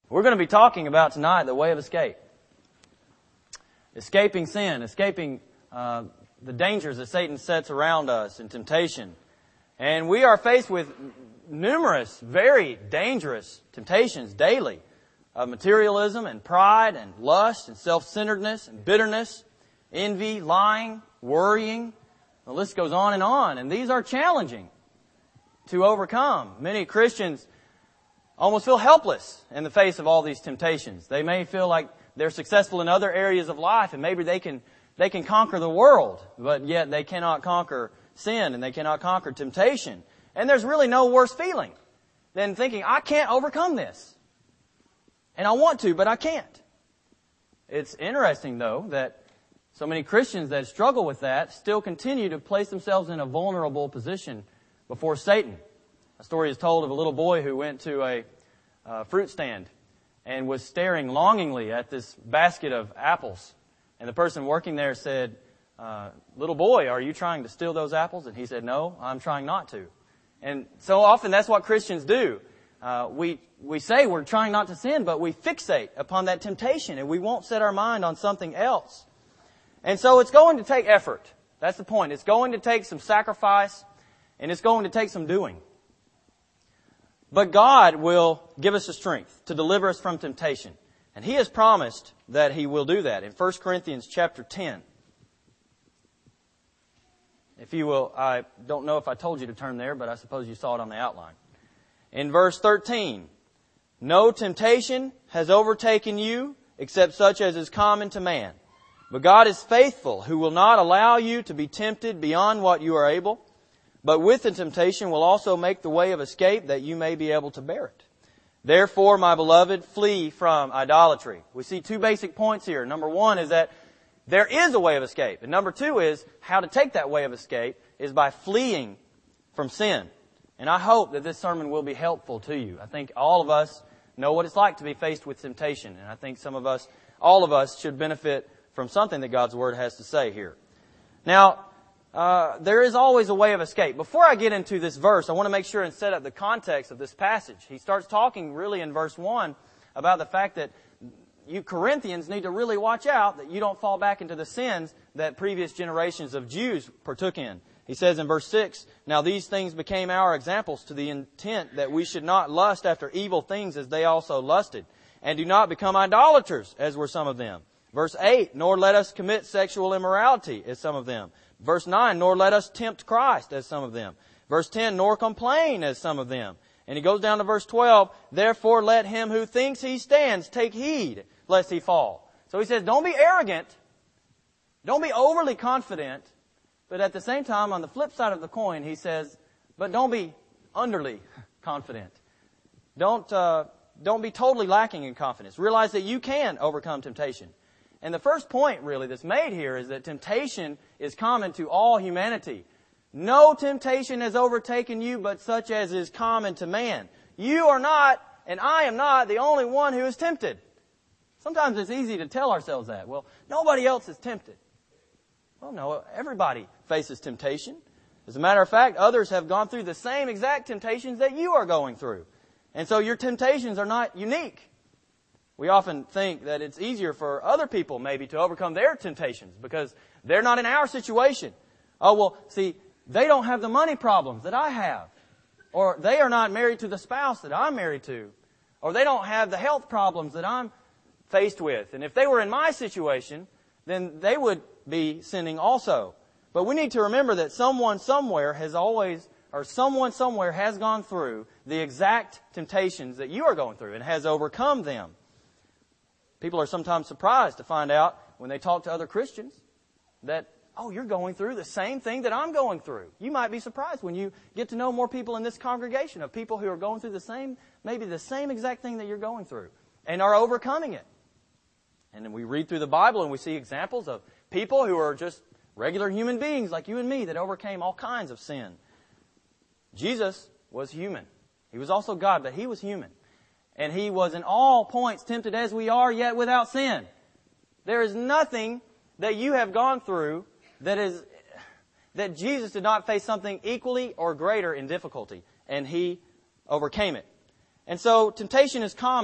We're going to be talking about tonight the way of escape. Escaping sin, escaping the dangers that Satan sets around us and temptation. And we are faced with numerous, very dangerous temptations daily of materialism and pride and lust and self-centeredness and bitterness, envy, lying, worrying. The list goes on. And these are challenging to overcome. Many Christians almost feel helpless in the face of all these temptations. They may feel like they're successful in other areas of life and maybe they can conquer the world, but yet they cannot conquer sin and they cannot conquer temptation. And there's really no worse feeling than thinking, I can't overcome this. And I want to, but I can't. It's interesting, though, that so many Christians that struggle with that still continue to place themselves in a vulnerable position before Satan. A story is told of a little boy who went to a fruit stand and was staring longingly at this basket of apples. And the person working there said, little boy, are you trying to steal those apples? And he said, no, I'm trying not to. And so often that's what Christians do. We say we're trying not to sin, but we fixate upon that temptation and we won't set our mind on something else. And so it's going to take effort. That's the point. It's going to take some sacrifice and it's going to take some doing. But God will give us the strength to deliver us from temptation. And He has promised that He will do that in 1 Corinthians chapter 10. If you will, I don't know if I told you to turn there, but I suppose you saw it on the outline. In verse 13, no temptation has overtaken you except such as is common to man. But God is faithful, who will not allow you to be tempted beyond what you are able, but with the temptation will also make the way of escape that you may be able to bear it. Therefore, my beloved, flee from idolatry. We see two basic points here. Number one is that there is a way of escape. And number two is how to take that way of escape is by fleeing from sin. And I hope that this sermon will be helpful to you. I think all of us know what it's like to be faced with temptation. And I think all of us should benefit from something that God's Word has to say here. Now, there is always a way of escape. Before I get into this verse, I want to make sure and set up the context of this passage. He starts talking really in verse 1 about the fact that you Corinthians need to really watch out that you don't fall back into the sins that previous generations of Jews partook in. He says in verse 6, now these things became our examples to the intent that we should not lust after evil things as they also lusted, and do not become idolaters as were some of them. Verse 8, nor let us commit sexual immorality as some of them. Verse 9, nor let us tempt Christ as some of them. Verse 10, nor complain as some of them. And he goes down to verse 12, therefore let him who thinks he stands take heed lest he fall. So he says, don't be arrogant. Don't be overly confident. But at the same time, on the flip side of the coin, he says, but don't be underly confident. Don't be totally lacking in confidence. Realize that you can overcome temptation. And the first point really that's made here is that temptation is common to all humanity. No temptation has overtaken you but such as is common to man. You are not, and I am not, the only one who is tempted. Sometimes it's easy to tell ourselves that. Well, nobody else is tempted. Well, no, everybody faces temptation. As a matter of fact, others have gone through the same exact temptations that you are going through. And so your temptations are not unique. We often think that it's easier for other people maybe to overcome their temptations because they're not in our situation. Oh, well, see, they don't have the money problems that I have. Or they are not married to the spouse that I'm married to. Or they don't have the health problems that I'm faced with. And if they were in my situation, then they would be sinning also. But we need to remember that someone somewhere has gone through the exact temptations that you are going through and has overcome them. People are sometimes surprised to find out when they talk to other Christians that, oh, you're going through the same thing that I'm going through. You might be surprised when you get to know more people in this congregation of people who are going through maybe the same exact thing that you're going through and are overcoming it. And then we read through the Bible and we see examples of people who are just regular human beings like you and me that overcame all kinds of sin. Jesus was human. He was also God, but He was human. And He was in all points tempted as we are, yet without sin. There is nothing that you have gone through that Jesus did not face something equally or greater in difficulty. And He overcame it. And so temptation is common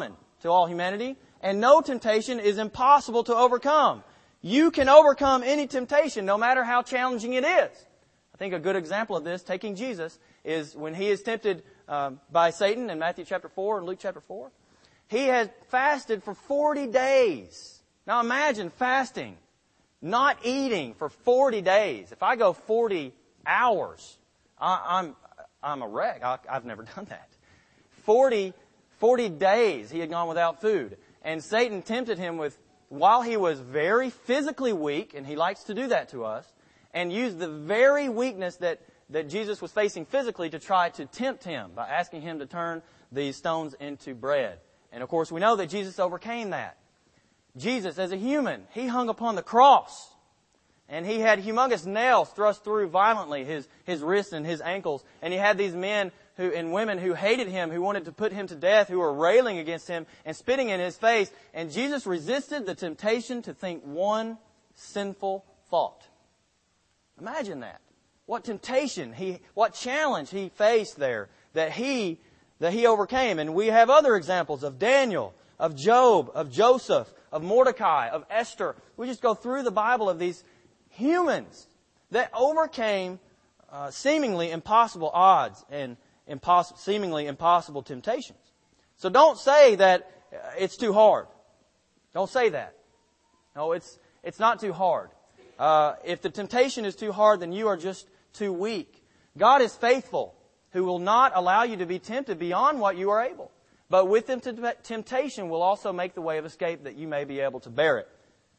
to all humanity, and no temptation is impossible to overcome. You can overcome any temptation, no matter how challenging it is. I think a good example of this, taking Jesus, is when He is tempted by Satan in Matthew chapter 4 and Luke chapter 4. He had fasted for 40 days. Now imagine fasting, not eating for 40 days. If I go 40 hours, I'm a wreck. I've never done that. 40 days he had gone without food. And Satan tempted him while he was very physically weak, and he likes to do that to us, and used the very weakness that Jesus was facing physically to try to tempt him by asking him to turn these stones into bread. And of course we know that Jesus overcame that. Jesus, as a human, He hung upon the cross. And He had humongous nails thrust through violently his wrists and His ankles. And He had these men and women who hated Him, who wanted to put Him to death, who were railing against Him and spitting in His face. And Jesus resisted the temptation to think one sinful thought. Imagine that. What temptation, what challenge He faced there that he overcame. And we have other examples of Daniel, of Job, of Joseph, of Mordecai, of Esther. We just go through the Bible of these humans that overcame seemingly impossible odds and seemingly impossible temptations. So don't say that it's too hard. Don't say that. No, it's not too hard. If the temptation is too hard, then you are just too weak. God is faithful, who will not allow you to be tempted beyond what you are able. But with temptation will also make the way of escape that you may be able to bear it.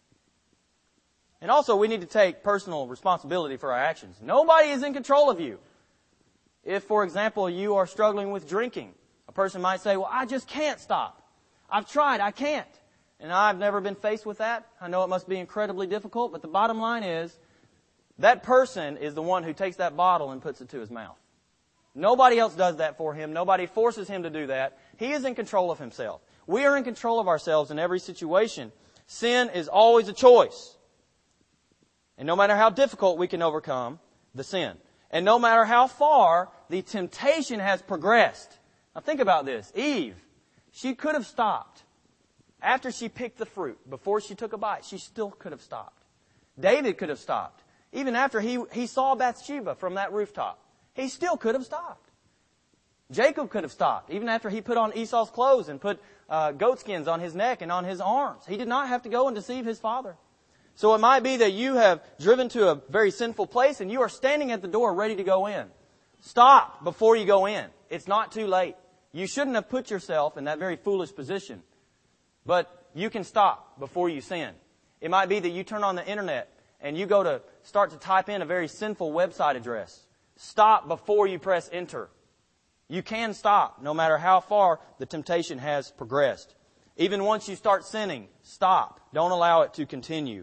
And also we need to take personal responsibility for our actions. Nobody is in control of you. If, for example, you are struggling with drinking, a person might say, well, I just can't stop. I've tried, I can't. And I've never been faced with that. I know it must be incredibly difficult, but the bottom line is, that person is the one who takes that bottle and puts it to his mouth. Nobody else does that for him. Nobody forces him to do that. He is in control of himself. We are in control of ourselves in every situation. Sin is always a choice. And no matter how difficult we can overcome the sin. And no matter how far the temptation has progressed. Now think about this. Eve, she could have stopped. After she picked the fruit, before she took a bite, she still could have stopped. David could have stopped. Even after he saw Bathsheba from that rooftop, he still could have stopped. Jacob could have stopped, even after he put on Esau's clothes and put goat skins on his neck and on his arms. He did not have to go and deceive his father. So it might be that you have driven to a very sinful place and you are standing at the door ready to go in. Stop before you go in. It's not too late. You shouldn't have put yourself in that very foolish position. But you can stop before you sin. It might be that you turn on the internet and you go to start to type in a very sinful website address. Stop before you press enter. You can stop no matter how far the temptation has progressed. Even once you start sinning, stop. Don't allow it to continue.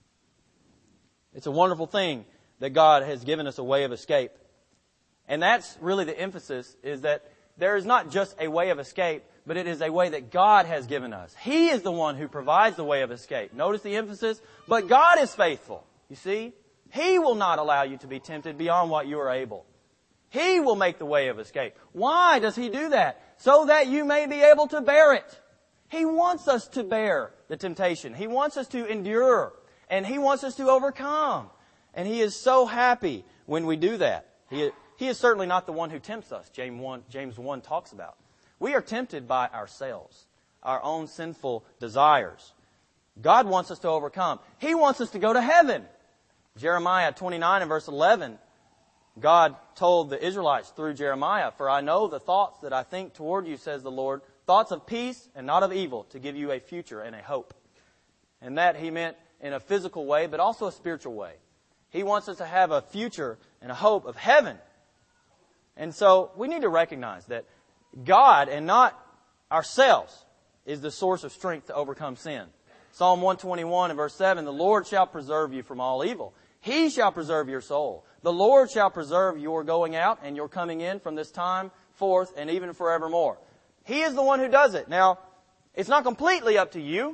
It's a wonderful thing that God has given us a way of escape. And that's really the emphasis, is that there is not just a way of escape, but it is a way that God has given us. He is the one who provides the way of escape. Notice the emphasis. But God is faithful. You see? He will not allow you to be tempted beyond what you are able. He will make the way of escape. Why does He do that? So that you may be able to bear it. He wants us to bear the temptation. He wants us to endure. And He wants us to overcome. And He is so happy when we do that. He is certainly not the one who tempts us, James 1 talks about. We are tempted by ourselves, our own sinful desires. God wants us to overcome. He wants us to go to heaven. Jeremiah 29 and verse 11, God told the Israelites through Jeremiah, "For I know the thoughts that I think toward you, says the Lord, thoughts of peace and not of evil, to give you a future and a hope." And that He meant in a physical way, but also a spiritual way. He wants us to have a future and a hope of heaven. And so we need to recognize that God and not ourselves is the source of strength to overcome sin. Psalm 121 and verse 7, "The Lord shall preserve you from all evil. He shall preserve your soul. The Lord shall preserve your going out and your coming in from this time forth and even forevermore." He is the one who does it. Now, it's not completely up to you.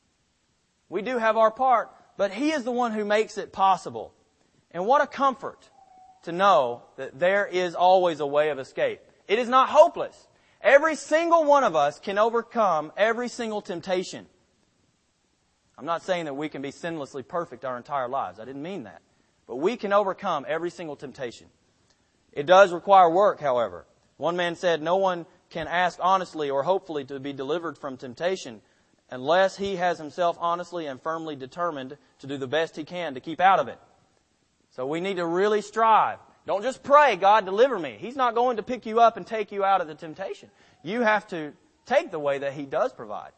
We do have our part, but He is the one who makes it possible. And what a comfort to know that there is always a way of escape. It is not hopeless. Every single one of us can overcome every single temptation. I'm not saying that we can be sinlessly perfect our entire lives. I didn't mean that. But we can overcome every single temptation. It does require work, however. One man said, no one can ask honestly or hopefully to be delivered from temptation unless he has himself honestly and firmly determined to do the best he can to keep out of it. So we need to really strive. Don't just pray, God, deliver me. He's not going to pick you up and take you out of the temptation. You have to take the way that He does provide.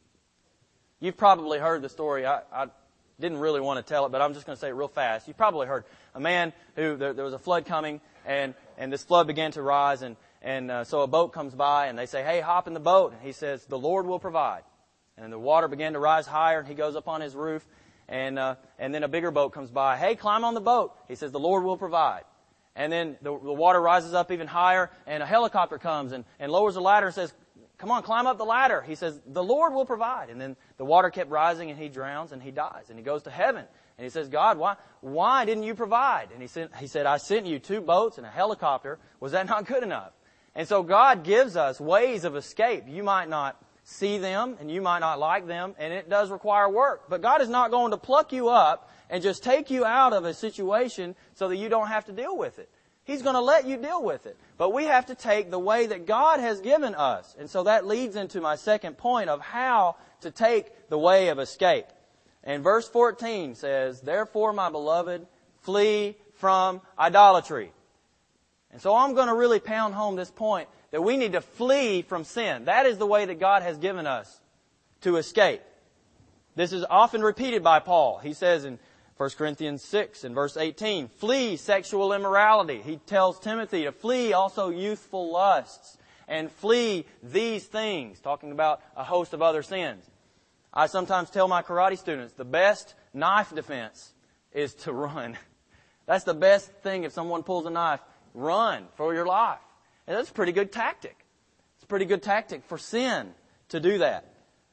You've probably heard the story. I didn't really want to tell it, but I'm just going to say it real fast. You've probably heard a man who, there was a flood coming, and this flood began to rise, and so a boat comes by, and they say, hey, hop in the boat. And he says, the Lord will provide. And the water began to rise higher, and he goes up on his roof, and then a bigger boat comes by. Hey, climb on the boat. He says, the Lord will provide. And then the water rises up even higher, and a helicopter comes and lowers the ladder and says, come on, climb up the ladder. He says, the Lord will provide. And then the water kept rising, and he drowns, and he dies. And he goes to heaven, and he says, God, why didn't you provide? And he said, I sent you 2 boats and a helicopter. Was that not good enough? And so God gives us ways of escape. You might not see them, and you might not like them, and it does require work. But God is not going to pluck you up and just take you out of a situation so that you don't have to deal with it. He's going to let you deal with it. But we have to take the way that God has given us. And so that leads into my second point of how to take the way of escape. And verse 14 says, therefore, my beloved, flee from idolatry. And so I'm going to really pound home this point that we need to flee from sin. That is the way that God has given us to escape. This is often repeated by Paul. He says in 1 Corinthians 6 and verse 18, flee sexual immorality. He tells Timothy to flee also youthful lusts and flee these things, talking about a host of other sins. I sometimes tell my karate students the best knife defense is to run. That's the best thing. If someone pulls a knife, run for your life. And that's a pretty good tactic. It's a pretty good tactic for sin to do that.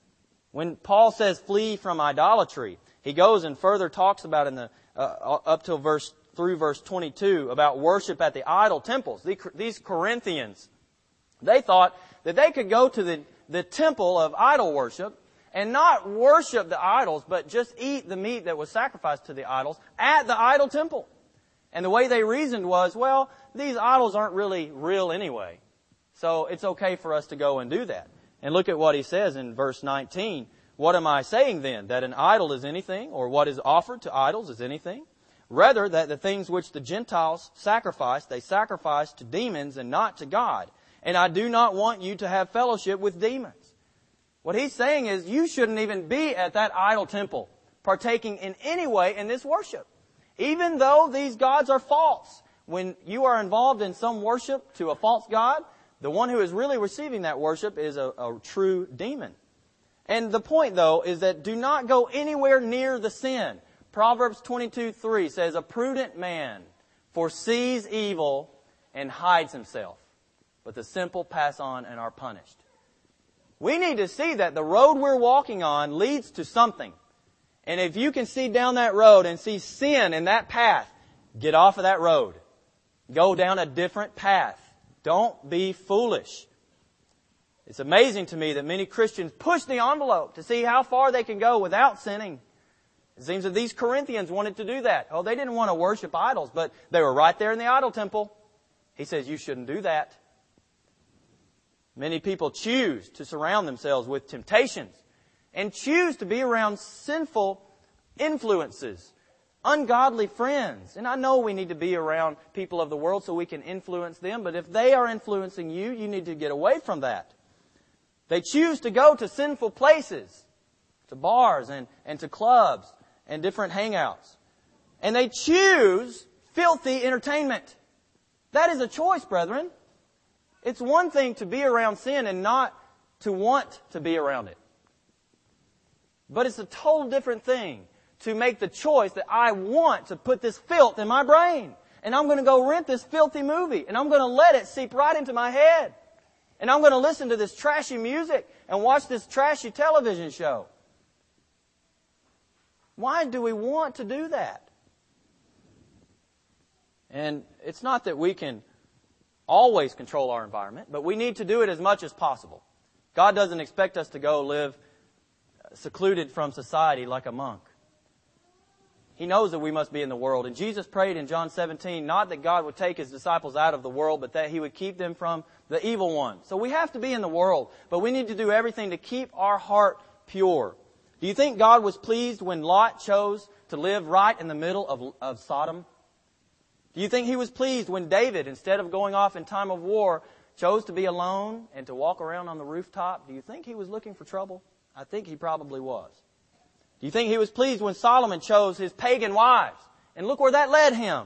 When Paul says flee from idolatry, he goes and further talks about in the up till through verse 22 about worship at the idol temples. These Corinthians, they thought that they could go to the temple of idol worship and not worship the idols, but just eat the meat that was sacrificed to the idols at the idol temple. And the way they reasoned was, well, these idols aren't really real anyway, so it's okay for us to go and do that. And look at what he says in verse 19. What am I saying then? That an idol is anything, or what is offered to idols is anything? Rather, that the things which the Gentiles sacrifice, they sacrifice to demons and not to God. And I do not want you to have fellowship with demons. What he's saying is you shouldn't even be at that idol temple, partaking in any way in this worship. Even though these gods are false, when you are involved in some worship to a false god, the one who is really receiving that worship is a true demon. And the point, though, is that do not go anywhere near the sin. Proverbs 22:3 says, a prudent man foresees evil and hides himself, but the simple pass on and are punished. We need to see that the road we're walking on leads to something. And if you can see down that road and see sin in that path, get off of that road. Go down a different path. Don't be foolish. It's amazing to me that many Christians push the envelope to see how far they can go without sinning. It seems that these Corinthians wanted to do that. Oh, they didn't want to worship idols, but they were right there in the idol temple. He says you shouldn't do that. Many people choose to surround themselves with temptations and choose to be around sinful influences, ungodly friends. And I know we need to be around people of the world so we can influence them, but if they are influencing you, you need to get away from that. They choose to go to sinful places, to bars and to clubs and different hangouts. And they choose filthy entertainment. That is a choice, brethren. It's one thing to be around sin and not to want to be around it. But it's a total different thing to make the choice that I want to put this filth in my brain. And I'm going to go rent this filthy movie. And I'm going to let it seep right into my head. And I'm going to listen to this trashy music and watch this trashy television show. Why do we want to do that? And it's not that we can always control our environment, but we need to do it as much as possible. God doesn't expect us to go live secluded from society like a monk. He knows that we must be in the world. And Jesus prayed in John 17, not that God would take His disciples out of the world, but that He would keep them from the evil one. So we have to be in the world, but we need to do everything to keep our heart pure. Do you think God was pleased when Lot chose to live right in the middle of Sodom? Do you think He was pleased when David, instead of going off in time of war, chose to be alone and to walk around on the rooftop? Do you think He was looking for trouble? I think He probably was. Do you think He was pleased when Solomon chose his pagan wives? And look where that led him.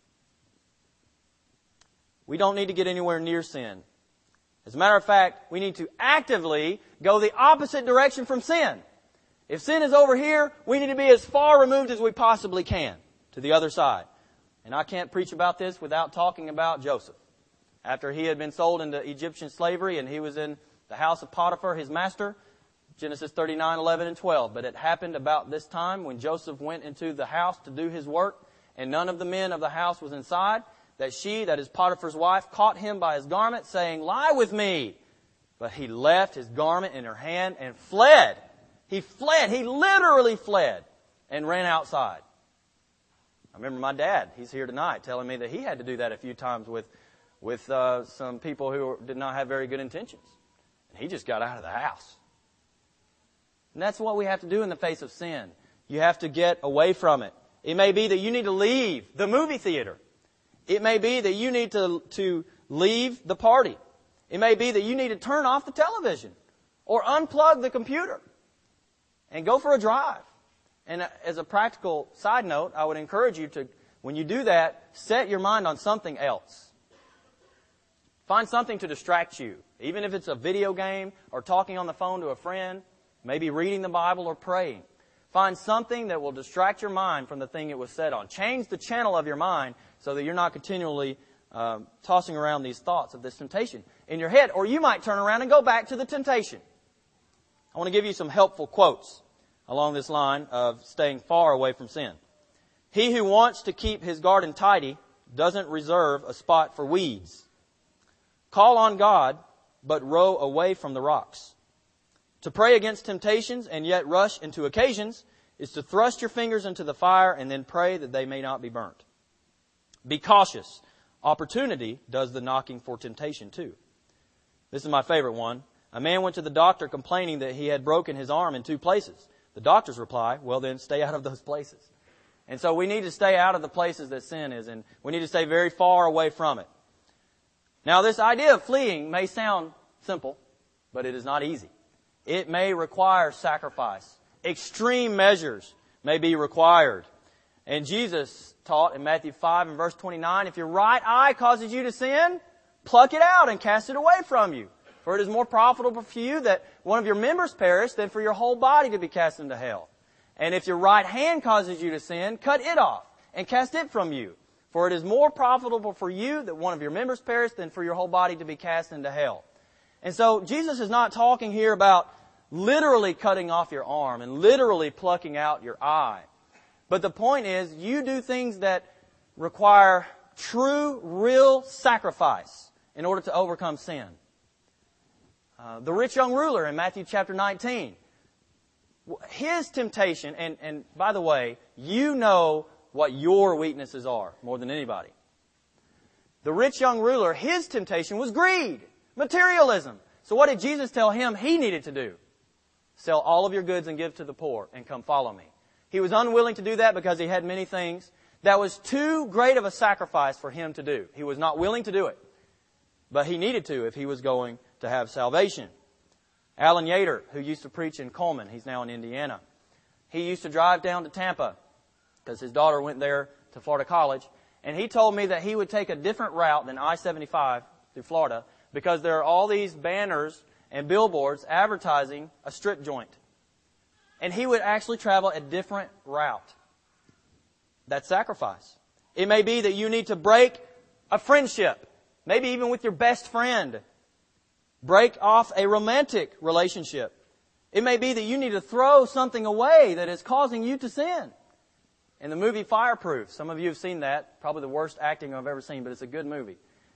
We don't need to get anywhere near sin. As a matter of fact, we need to actively go the opposite direction from sin. If sin is over here, we need to be as far removed as we possibly can to the other side. And I can't preach about this without talking about Joseph. After he had been sold into Egyptian slavery and he was in the house of Potiphar, his master, Genesis 39, 11, and 12. But it happened about this time when Joseph went into the house to do his work, and none of the men of the house was inside, that she, that is Potiphar's wife, caught him by his garment, saying, "Lie with me." But he left his garment in her hand and fled. He fled. He literally fled and ran outside. I remember my dad, he's here tonight, telling me that he had to do that a few times with some people who did not have very good intentions. And he just got out of the house. And that's what we have to do in the face of sin. You have to get away from it. It may be that you need to leave the movie theater. It may be that you need to leave the party. It may be that you need to turn off the television or unplug the computer and go for a drive. And as a practical side note, I would encourage you to, when you do that, set your mind on something else. Find something to distract you, even if it's a video game or talking on the phone to a friend. Maybe reading the Bible or praying. Find something that will distract your mind from the thing it was set on. Change the channel of your mind so that you're not continually tossing around these thoughts of this temptation in your head. Or you might turn around and go back to the temptation. I want to give you some helpful quotes along this line of staying far away from sin. He who wants to keep his garden tidy doesn't reserve a spot for weeds. Call on God, but row away from the rocks. To pray against temptations and yet rush into occasions is to thrust your fingers into the fire and then pray that they may not be burnt. Be cautious. Opportunity does the knocking for temptation too. This is my favorite one. A man went to the doctor complaining that he had broken his arm in 2 places. The doctor's reply, well then stay out of those places. And so we need to stay out of the places that sin is, and we need to stay very far away from it. Now this idea of fleeing may sound simple, but it is not easy. It may require sacrifice. Extreme measures may be required. And Jesus taught in Matthew 5 and verse 29, if your right eye causes you to sin, pluck it out and cast it away from you. For it is more profitable for you that one of your members perish than for your whole body to be cast into hell. And if your right hand causes you to sin, cut it off and cast it from you. For it is more profitable for you that one of your members perish than for your whole body to be cast into hell. And so Jesus is not talking here about literally cutting off your arm and literally plucking out your eye. But the point is, you do things that require true, real sacrifice in order to overcome sin. The rich young ruler in Matthew chapter 19, his temptation, and by the way, you know what your weaknesses are more than anybody. The rich young ruler, his temptation was greed, materialism. So what did Jesus tell him he needed to do? Sell all of your goods and give to the poor and come follow me. He was unwilling to do that because he had many things. That was too great of a sacrifice for him to do. He was not willing to do it. But he needed to if he was going to have salvation. Alan Yater, who used to preach in Coleman, he's now in Indiana. He used to drive down to Tampa because his daughter went there to Florida College. And he told me that he would take a different route than I-75 through Florida because there are all these banners and billboards advertising a strip joint. And he would actually travel a different route. That's sacrifice. It may be that you need to break a friendship, maybe even with your best friend. Break off a romantic relationship. It may be that you need to throw something away that is causing you to sin. In the movie Fireproof, some of you have seen that, probably the worst acting I've ever seen, but it's a good movie.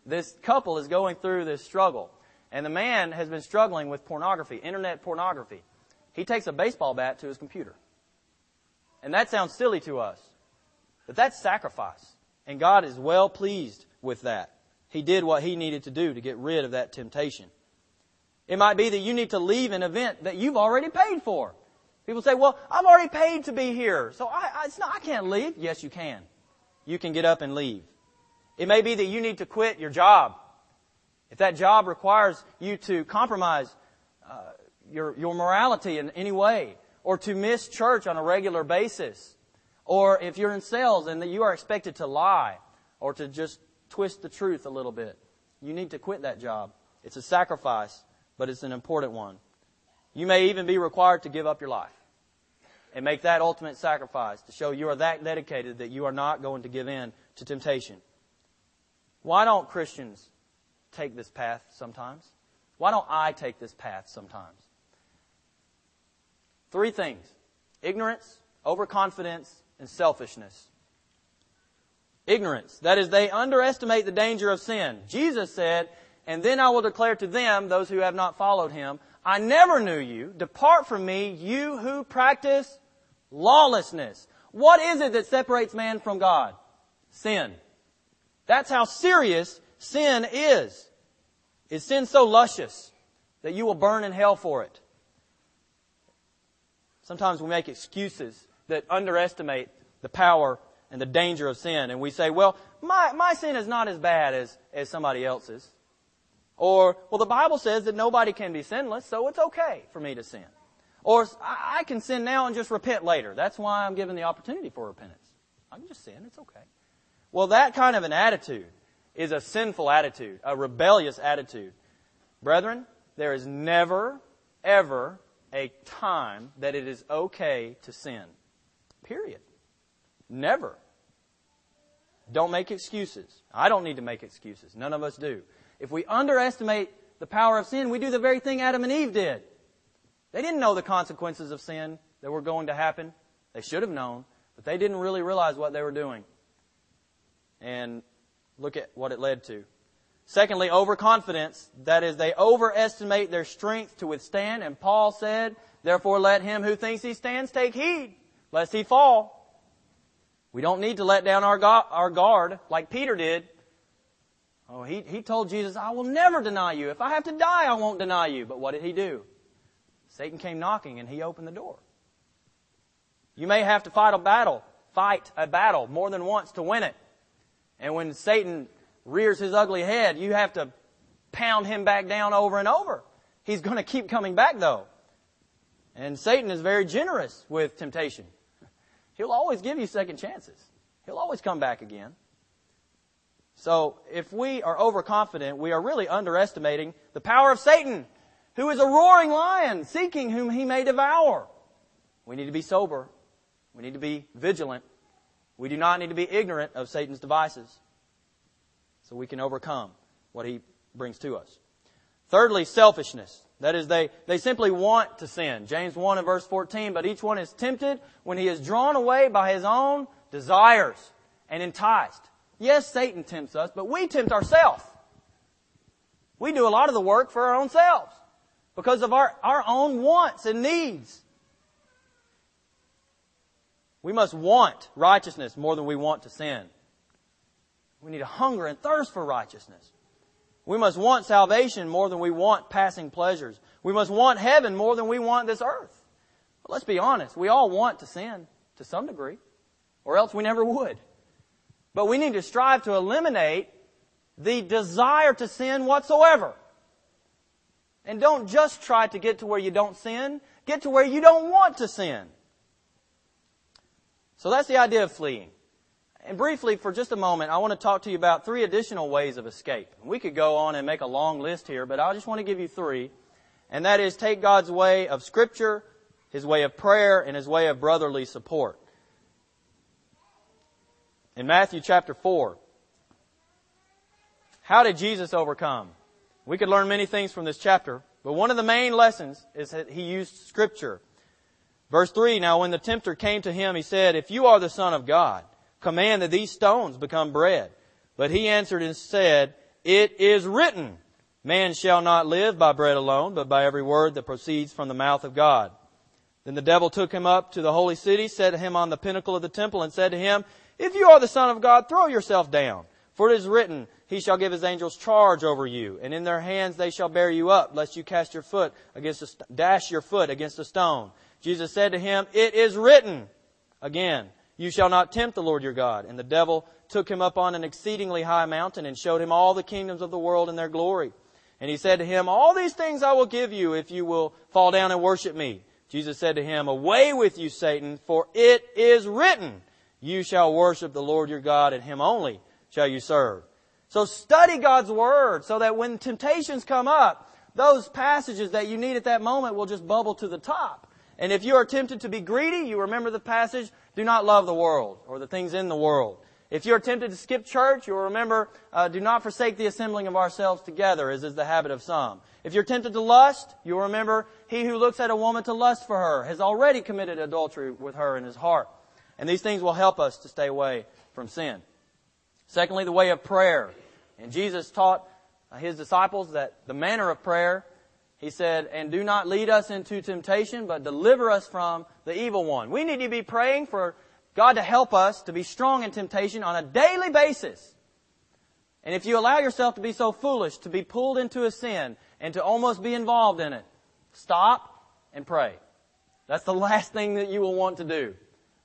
This couple is going through this struggle. And the man has been struggling with pornography, internet pornography. He takes a baseball bat to his computer. And that sounds silly to us. But that's sacrifice. And God is well pleased with that. He did what He needed to do to get rid of that temptation. It might be that you need to leave an event that you've already paid for. People say, well, I've already paid to be here, so I can't leave. Yes, you can. You can get up and leave. It may be that you need to quit your job. If that job requires you to compromise your morality in any way, or to miss church on a regular basis, or if you're in sales and that you are expected to lie, or to just twist the truth a little bit, you need to quit that job. It's a sacrifice, but it's an important one. You may even be required to give up your life and make that ultimate sacrifice to show you are that dedicated that you are not going to give in to temptation. Why don't Christians take this path sometimes? Why don't I take this path sometimes? 3 things: ignorance, overconfidence, and selfishness. Ignorance. That is, they underestimate the danger of sin. Jesus said, "And then I will declare to them, those who have not followed Him, I never knew you. Depart from me, you who practice lawlessness." What is it that separates man from God? Sin. That's how serious sin is. Is sin so luscious that you will burn in hell for it? Sometimes we make excuses that underestimate the power and the danger of sin. And we say, well, my sin is not as bad as somebody else's. Or, well, the Bible says that nobody can be sinless, so it's okay for me to sin. Or, I can sin now and just repent later. That's why I'm given the opportunity for repentance. I can just sin, it's okay. Well, that kind of an attitude is a sinful attitude, a rebellious attitude. Brethren, there is never, ever a time that it is okay to sin. Period. Never. Don't make excuses. I don't need to make excuses. None of us do. If we underestimate the power of sin, we do the very thing Adam and Eve did. They didn't know the consequences of sin that were going to happen. They should have known, but they didn't really realize what they were doing. And look at what it led to. Secondly, overconfidence. That is, they overestimate their strength to withstand. And Paul said, "Therefore let him who thinks he stands take heed, lest he fall." We don't need to let down our guard like Peter did. Oh, he told Jesus, "I will never deny you. If I have to die, I won't deny you." But what did he do? Satan came knocking and he opened the door. You may have to fight a battle more than once to win it. And when Satan rears his ugly head, you have to pound him back down over and over. He's going to keep coming back though. And Satan is very generous with temptation. He'll always give you second chances. He'll always come back again. So if we are overconfident, we are really underestimating the power of Satan, who is a roaring lion seeking whom he may devour. We need to be sober. We need to be vigilant. We do not need to be ignorant of Satan's devices, so we can overcome what he brings to us. Thirdly, selfishness. That is, they simply want to sin. James 1 and verse 14, "But each one is tempted when he is drawn away by his own desires and enticed." Yes, Satan tempts us, but we tempt ourselves. We do a lot of the work for our own selves because of our own wants and needs. We must want righteousness more than we want to sin. We need a hunger and thirst for righteousness. We must want salvation more than we want passing pleasures. We must want heaven more than we want this earth. But let's be honest, we all want to sin to some degree, or else we never would. But we need to strive to eliminate the desire to sin whatsoever. And don't just try to get to where you don't sin. Get to where you don't want to sin. So that's the idea of fleeing. And briefly, for just a moment, I want to talk to you about 3 additional ways of escape. We could go on and make a long list here, but I just want to give you 3. And that is, take God's way of Scripture, His way of prayer, and His way of brotherly support. In Matthew chapter 4, how did Jesus overcome? We could learn many things from this chapter, but one of the main lessons is that He used Scripture. Verse 3, "Now when the tempter came to Him, he said, 'If you are the Son of God, command that these stones become bread.' But He answered and said, "It is written, man shall not live by bread alone, but by every word that proceeds from the mouth of God." Then the devil took him up to the holy city, set him on the pinnacle of the temple, and said to him, "If you are the Son of God, throw yourself down. For it is written, He shall give His angels charge over you, and in their hands they shall bear you up, lest you dash your foot against a stone." Jesus said to him, "It is written again, you shall not tempt the Lord your God." And the devil took him up on an exceedingly high mountain and showed him all the kingdoms of the world and their glory. And he said to him, "All these things I will give you if you will fall down and worship me." Jesus said to him, "Away with you, Satan, for it is written, you shall worship the Lord your God, and Him only shall you serve." So study God's Word so that when temptations come up, those passages that you need at that moment will just bubble to the top. And if you are tempted to be greedy, you remember the passage, "Do not love the world," or the things in the world. If you are tempted to skip church, you'll remember, "Do not forsake the assembling of ourselves together, as is the habit of some." If you're tempted to lust, you'll remember, "He who looks at a woman to lust for her has already committed adultery with her in his heart." And these things will help us to stay away from sin. Secondly, the way of prayer. And Jesus taught His disciples that the manner of prayer, He said, "And do not lead us into temptation, but deliver us from the evil one." We need to be praying for God to help us to be strong in temptation on a daily basis. And if you allow yourself to be so foolish, to be pulled into a sin, and to almost be involved in it, stop and pray. That's the last thing that you will want to do.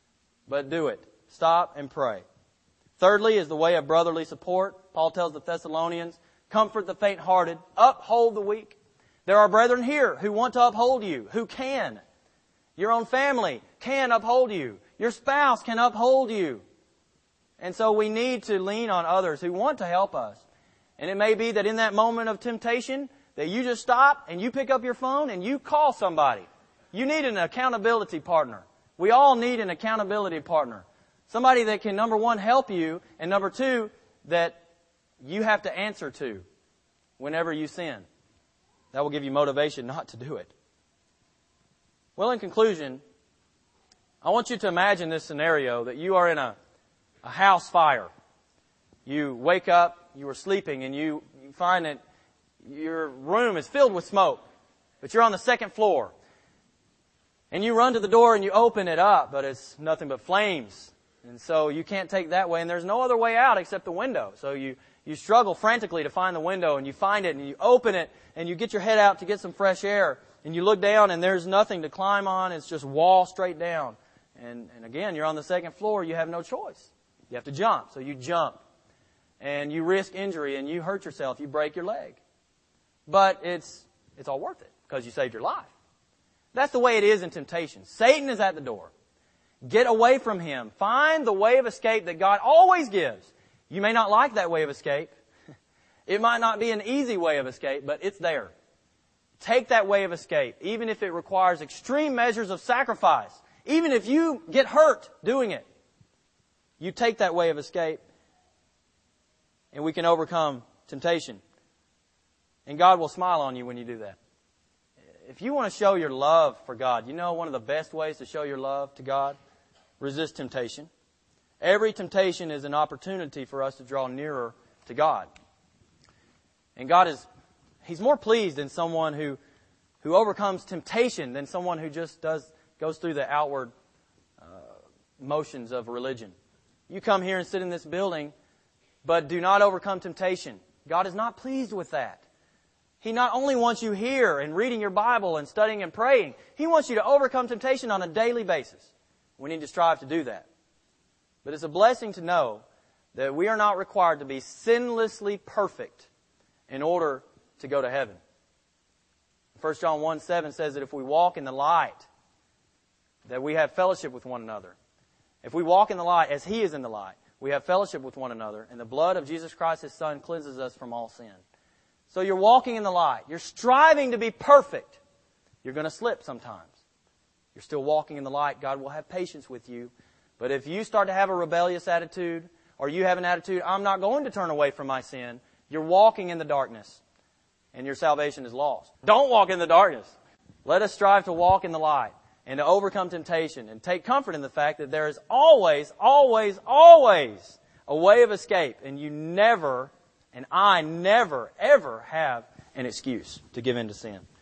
But do it. Stop and pray. Thirdly is the way of brotherly support. Paul tells the Thessalonians, "Comfort the faint-hearted, uphold the weak." There are brethren here who want to uphold you, who can. Your own family can uphold you. Your spouse can uphold you. And so we need to lean on others who want to help us. And it may be that in that moment of temptation, that you just stop and you pick up your phone and you call somebody. You need an accountability partner. We all need an accountability partner. Somebody that can, number one, help you, and number two, that you have to answer to whenever you sin. That will give you motivation not to do it. Well, in conclusion, I want you to imagine this scenario that you are in a house fire. You wake up, you were sleeping, and you find that your room is filled with smoke, but you're on the second floor. And you run to the door and you open it up, but it's nothing but flames. And so you can't take that way, and there's no other way out except the window. So you struggle frantically to find the window, and you find it, and you open it, and you get your head out to get some fresh air, and you look down, and there's nothing to climb on. It's just wall straight down. And again, you're on the second floor. You have no choice. You have to jump. So you jump, and you risk injury, and you hurt yourself. You break your leg. But it's all worth it because you saved your life. That's the way it is in temptation. Satan is at the door. Get away from him. Find the way of escape that God always gives. You may not like that way of escape. It might not be an easy way of escape, but it's there. Take that way of escape, even if it requires extreme measures of sacrifice. Even if you get hurt doing it. You take that way of escape, and we can overcome temptation. And God will smile on you when you do that. If you want to show your love for God, you know one of the best ways to show your love to God? Resist temptation. Every temptation is an opportunity for us to draw nearer to God. And God He's more pleased in someone who overcomes temptation than someone who just goes through the outward motions of religion. You come here and sit in this building, but do not overcome temptation. God is not pleased with that. He not only wants you here and reading your Bible and studying and praying, He wants you to overcome temptation on a daily basis. We need to strive to do that. But it's a blessing to know that we are not required to be sinlessly perfect in order to go to heaven. 1 John 1:7 says that if we walk in the light, that we have fellowship with one another. If we walk in the light as He is in the light, we have fellowship with one another, and the blood of Jesus Christ, His Son, cleanses us from all sin. So you're walking in the light. You're striving to be perfect. You're going to slip sometimes. You're still walking in the light. God will have patience with you. But if you start to have a rebellious attitude, or you have an attitude, I'm not going to turn away from my sin, you're walking in the darkness, and your salvation is lost. Don't walk in the darkness. Let us strive to walk in the light and to overcome temptation and take comfort in the fact that there is always, always, always a way of escape, and you never And I never, ever have an excuse to give in to sin.